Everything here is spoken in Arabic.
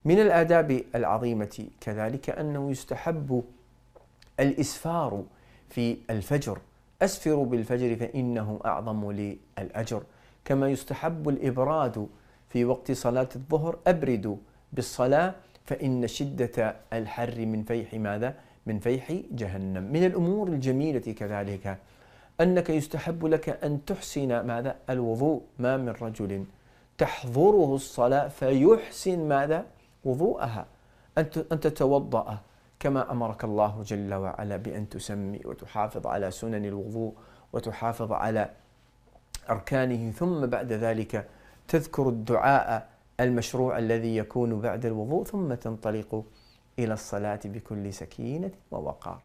من الآداب العظيمة كذلك أنه يستحب الإسفار في الفجر، أسفروا بالفجر فإنه أعظم للأجر. كما يستحب الإبراد في وقت صلاة الظهر، أبردوا بالصلاة فإن شدة الحر من فيح ماذا؟ من فيح جهنم. من الأمور الجميلة كذلك أنك يستحب لك أن تحسن ماذا؟ الوضوء. ما من رجل تحضره الصلاة فيحسن ماذا؟ وضوءها، أن تتوضأ كما أمرك الله جل وعلا بأن تسمي وتحافظ على سنن الوضوء وتحافظ على أركانه، ثم بعد ذلك تذكر الدعاء المشروع الذي يكون بعد الوضوء، ثم تنطلق إلى الصلاة بكل سكينة ووقار.